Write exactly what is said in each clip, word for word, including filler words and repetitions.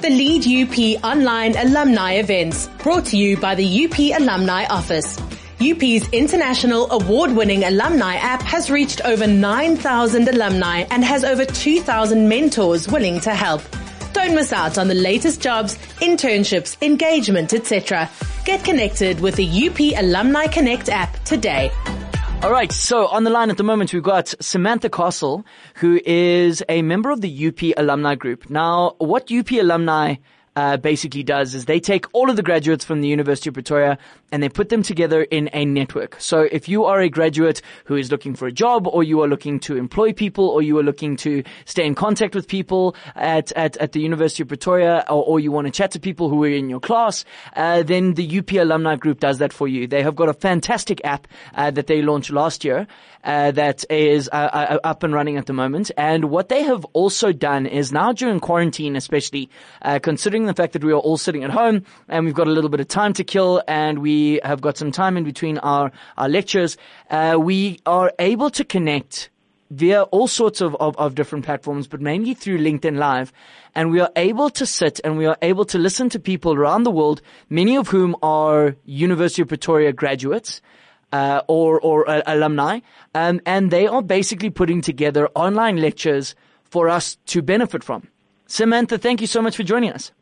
The Lead U P online alumni events, brought to you by the U P Alumni Office. U P's international award-winning alumni app has reached over nine thousand alumni and has over two thousand mentors willing to help. Don't miss out on the latest jobs, internships, engagement, et cetera. Get connected with the U P Alumni Connect app today. All right, so on the line at the moment, we've got Samantha Castle, who is a member of the U P Alumni Group. Now, what U P Alumni uh, basically does is they take all of the graduates from the University of Pretoria and they put them together in a network. So if you are a graduate who is looking for a job, or you are looking to employ people, or you are looking to stay in contact with people at, at, at the University of Pretoria, or, or you want to chat to people who are in your class, uh, then the U P Alumni Group does that for you. They have got a fantastic app uh, that they launched last year uh, that is uh, uh, up and running at the moment. And what they have also done is now during quarantine, especially uh, considering the fact that we are all sitting at home and we've got a little bit of time to kill and we have got some time in between our, our lectures, uh, we are able to connect via all sorts of, of, of different platforms, but mainly through LinkedIn Live. And we are able to sit and we are able to listen to people around the world, many of whom are University of Pretoria graduates, uh, or, or uh, alumni. Um, and they are basically putting together online lectures for us to benefit from. Samantha, thank you so much for joining us.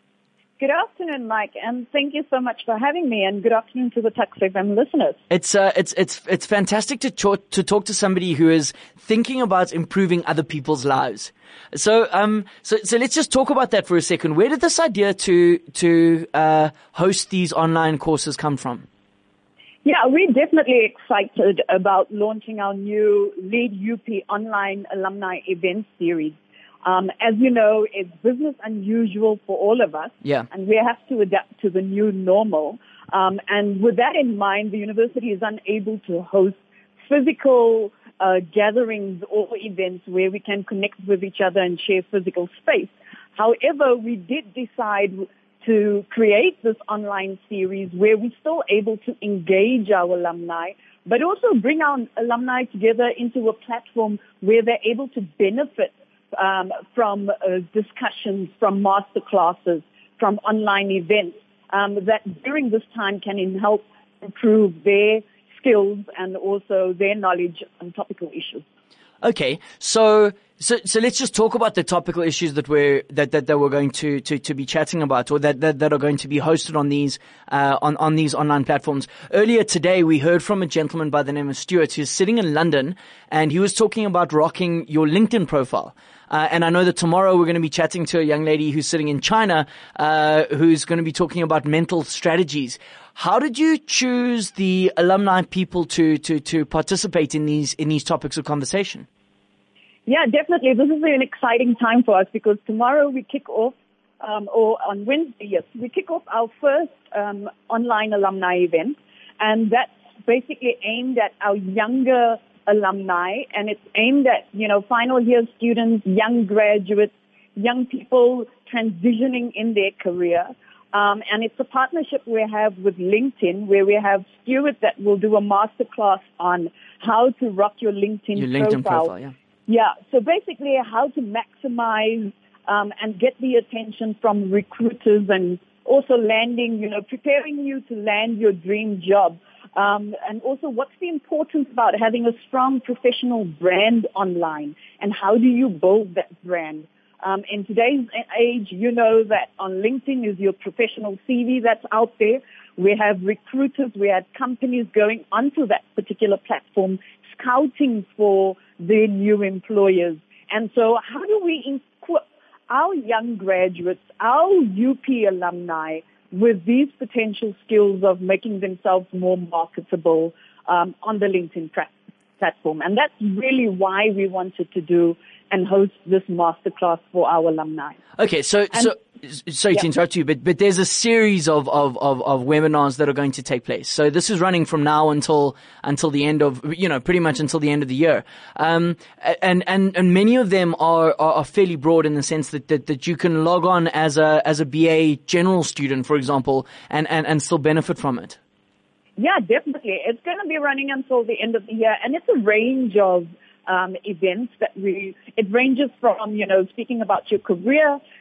Good afternoon, Mike, and thank you so much for having me, and good afternoon to the Tuks F M listeners. It's uh, it's it's it's fantastic to talk to talk to somebody who is thinking about improving other people's lives. So um so so let's just talk about that for a second. Where did this idea to to uh host these online courses come from? Yeah, we're definitely excited about launching our new Lead U P online alumni event series. Um, as you know, it's business unusual for all of us, yeah. and we have to adapt to the new normal. Um, and with that in mind, the university is unable to host physical uh, gatherings or events where we can connect with each other and share physical space. However, we did decide to create this online series where we're still able to engage our alumni, but also bring our alumni together into a platform where they're able to benefit Um, from uh, discussions, from master classes, from online events um, that during this time can in help improve their skills and also their knowledge on topical issues. Okay, so so so let's just talk about the topical issues that we're that that, that we're going to, to, to be chatting about, or that, that that are going to be hosted on these uh on on these online platforms. Earlier today, we heard from a gentleman by the name of Stuart, who's sitting in London, and he was talking about rocking your LinkedIn profile. Uh, and I know that tomorrow we're going to be chatting to a young lady who's sitting in China, uh, who's going to be talking about mental strategies. How did you choose the alumni people to, to, to participate in these, in these topics of conversation? Yeah, definitely. This is an exciting time for us because tomorrow we kick off, um, or on Wednesday, yes, we kick off our first, um, online alumni event. And that's basically aimed at our younger alumni, and it's aimed at, you know, final year students, young graduates, young people transitioning in their career. Um, and it's a partnership we have with LinkedIn, where we have Stuart that will do a masterclass on how to rock your LinkedIn, your LinkedIn profile. profile. Yeah. Yeah. So basically how to maximize um, and get the attention from recruiters, and also landing, you know, preparing you to land your dream job. Um, and also, what's the importance about having a strong professional brand online, and how do you build that brand? Um, in today's age, you know that on LinkedIn is your professional C V that's out there. We have recruiters, we have companies going onto that particular platform, scouting for their new employers. And so how do we equip our young graduates, our U P alumni, with these potential skills of making themselves more marketable um, on the LinkedIn pra- platform? And that's really why we wanted to do and host this masterclass for our alumni. Okay, so and, so sorry yeah. to interrupt you, but but there's a series of, of, of, of webinars that are going to take place. So this is running from now until until the end of, you know, pretty much until the end of the year. Um, and and and many of them are, are, are fairly broad in the sense that, that that you can log on as a as a B A general student, for example, and, and, and still benefit from it. Yeah, definitely. It's going to be running until the end of the year, and it's a range of Um, events that we, it ranges from, you know, speaking about your career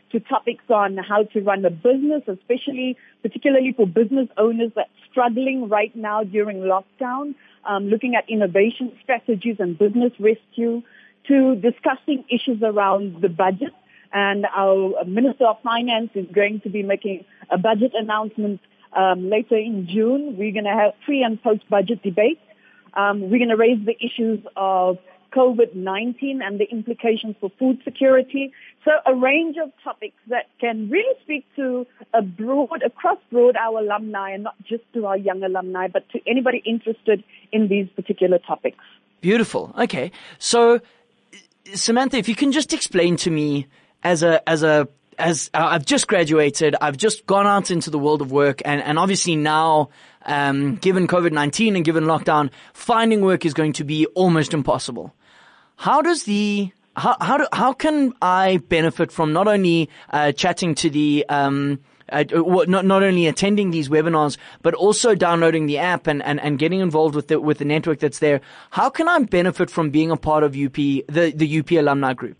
to topics on how to run a business, especially, particularly for business owners that's struggling right now during lockdown, um, looking at innovation strategies and business rescue, to discussing issues around the budget. And our Minister of Finance is going to be making a budget announcement um, later in June. We're going to have pre- and post-budget debates. Um, we're going to raise the issues of COVID nineteen and the implications for food security. So a range of topics that can really speak to a broad, across broad our alumni, and not just to our young alumni, but to anybody interested in these particular topics. Beautiful. Okay. So, Samantha, if you can just explain to me, as a, as a, as uh, I've just graduated, I've just gone out into the world of work, and, and obviously now, um, given COVID nineteen and given lockdown, finding work is going to be almost impossible. How does the, how, how do, how can I benefit from not only, uh, chatting to the, um, uh, not, not only attending these webinars, but also downloading the app and, and, and getting involved with the, with the network that's there? How can I benefit from being a part of U P, the, the U P alumni group?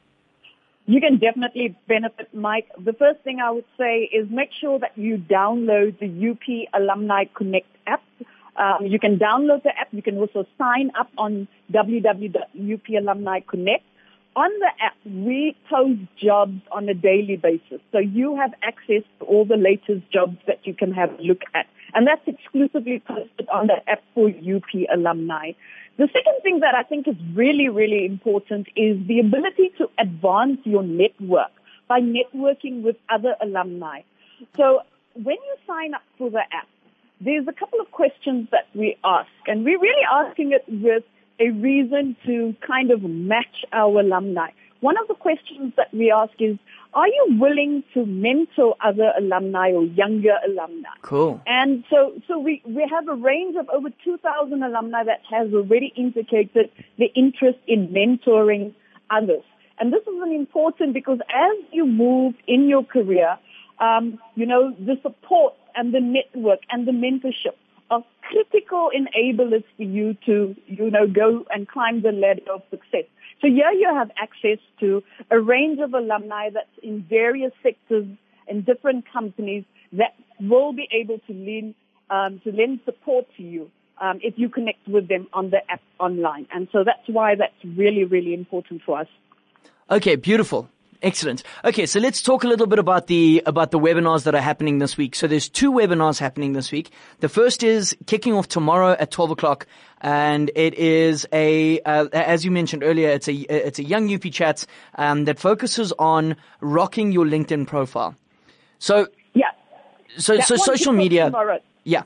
You can definitely benefit, Mike. The first thing I would say is make sure that you download the U P Alumni Connect app. Um, you can download the app. You can also sign up on w w w dot u p alumni connect. On the app, we post jobs on a daily basis. So you have access to all the latest jobs that you can have a look at. And that's exclusively posted on the app for U P alumni. The second thing that I think is really, really important is the ability to advance your network by networking with other alumni. So when you sign up for the app, there's a couple of questions that we ask, and we're really asking it with a reason to kind of match our alumni. One of the questions that we ask is, are you willing to mentor other alumni or younger alumni? Cool. And so, so we, we have a range of over two thousand alumni that has already indicated the interest in mentoring others. And this is an important because as you move in your career, um, you know, the support and the network and the mentorship are critical enablers for you to, you know, go and climb the ladder of success. So here you have access to a range of alumni that's in various sectors and different companies that will be able to lend, um, to lend support to you um, if you connect with them on the app online. And so that's why that's really, really important for us. Okay, beautiful. Excellent. Okay, so let's talk a little bit about the about the webinars that are happening this week. So there's two webinars happening this week. The first is kicking off tomorrow at twelve o'clock, and it is a uh, as you mentioned earlier, it's a it's a young U P Chats um, that focuses on rocking your LinkedIn profile. So yeah, so that so social media. Tomorrow. Yeah,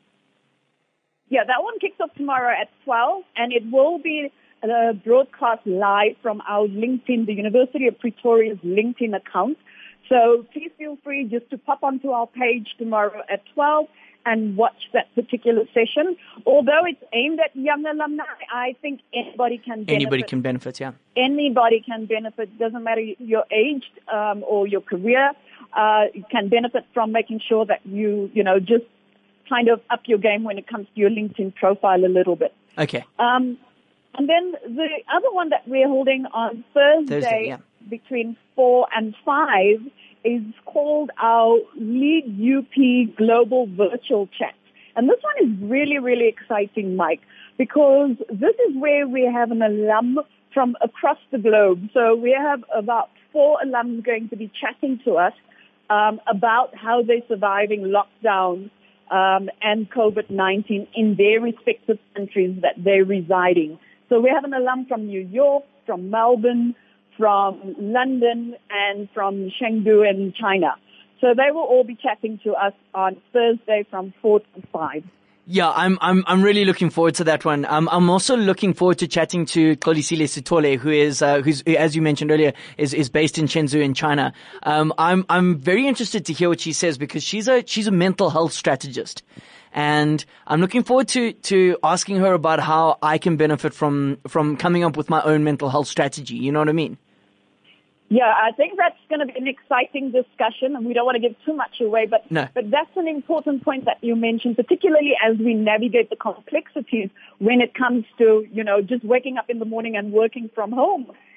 yeah, that one kicks off tomorrow at twelve, and it will be Uh, broadcast live from our LinkedIn, the University of Pretoria's LinkedIn account. So please feel free just to pop onto our page tomorrow at twelve and watch that particular session. Although it's aimed at young alumni, I think anybody can benefit. Anybody can benefit, yeah. Anybody can benefit. Doesn't matter your age um, or your career. Uh, you can benefit from making sure that you, you know, just kind of up your game when it comes to your LinkedIn profile a little bit. Okay. Um, And then the other one that we're holding on Thursday, Thursday yeah. between four and five is called our Lead U P Global Virtual Chat. And this one is really, really exciting, Mike, because this is where we have an alum from across the globe. So we have about four alums going to be chatting to us um, about how they're surviving lockdown um, and COVID nineteen in their respective countries that they're residing. So we have an alum from New York, from Melbourne, from London, and from Chengdu in China. So they will all be chatting to us on Thursday from four to five. Yeah, I'm I'm I'm really looking forward to that one. Um, I'm also looking forward to chatting to Xolisile Sithole, who is uh, who's as you mentioned earlier is is based in Chengdu in China. Um, I'm I'm very interested to hear what she says because she's a she's a mental health strategist. And I'm looking forward to, to asking her about how I can benefit from, from coming up with my own mental health strategy. You know what I mean? Yeah, I think that's going to be an exciting discussion, and we don't want to give too much away, but, no. but that's an important point that you mentioned, particularly as we navigate the complexities when it comes to, you know, just waking up in the morning and working from home.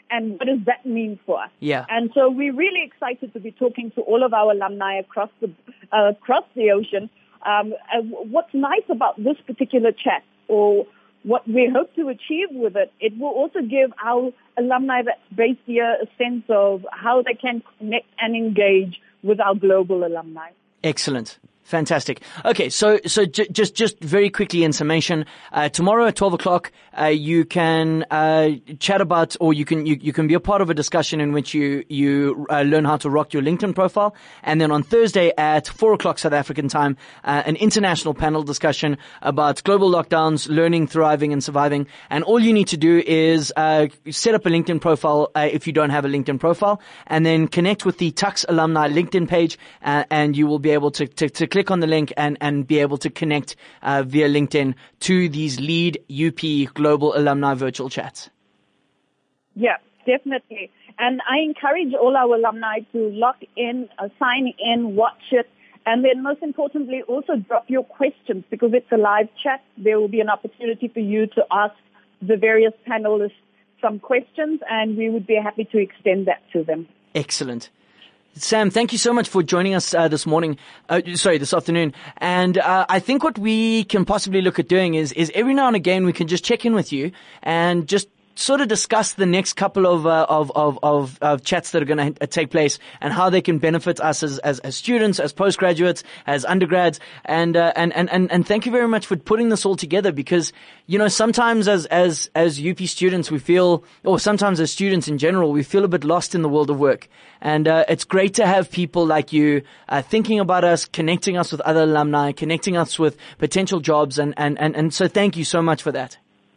and what does that mean for us? Yeah. And so we're really excited to be talking to all of our alumni across the uh, across the ocean. Um, uh, what's nice about this particular chat, or what we hope to achieve with it, it will also give our alumni that's based here a sense of how they can connect and engage with our global alumni. Excellent. Fantastic. Okay, so so j- just just very quickly in summation, uh, tomorrow at twelve o'clock, uh, you can uh, chat about, or you can you, you can be a part of a discussion in which you you uh, learn how to rock your LinkedIn profile, and then on Thursday at four o'clock South African time, uh, an international panel discussion about global lockdowns, learning, thriving, and surviving. And all you need to do is uh, set up a LinkedIn profile uh, if you don't have a LinkedIn profile, and then connect with the Tuks Alumni LinkedIn page, uh, and you will be able to to, to click Click on the link and, and be able to connect uh, via LinkedIn to these lead U P Global Alumni virtual chats. Yeah, definitely. And I encourage all our alumni to log in, uh, sign in, watch it, and then most importantly also drop your questions, because it's a live chat. There will be an opportunity for you to ask the various panelists some questions, and we would be happy to extend that to them. Excellent. Sam, thank you so much for joining us uh, this morning, uh, sorry, this afternoon. And uh, I think what we can possibly look at doing is, is every now and again we can just check in with you and just sort of discuss the next couple of uh, of, of of of chats that are going to take place and how they can benefit us as as, as students, as postgraduates, as undergrads, and, uh, and and and and thank you very much for putting this all together, because you know sometimes as as as U P students we feel, or sometimes as students in general, we feel a bit lost in the world of work, and uh, it's great to have people like you uh, thinking about us, connecting us with other alumni, connecting us with potential jobs, and and and, and so thank you so much for that.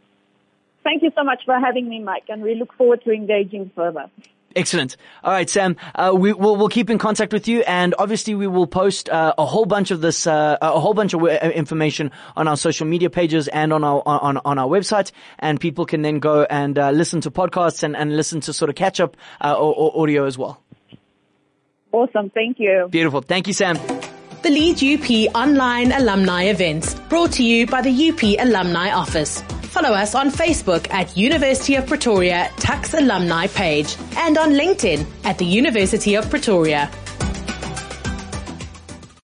Thank you so much for having me, Mike, and we look forward to engaging further. Excellent. All right, Sam, uh, we, we'll, we'll keep in contact with you, and obviously we will post uh, a whole bunch of this, uh, a whole bunch of information on our social media pages and on our on, on our website, and people can then go and uh, listen to podcasts and, and listen to sort of catch up uh, or, or audio as well. Awesome. Thank you. Beautiful. Thank you, Sam. The Lead U P online alumni events, brought to you by the U P Alumni Office. Follow us on Facebook at University of Pretoria Tuks Alumni page, and on LinkedIn at the University of Pretoria.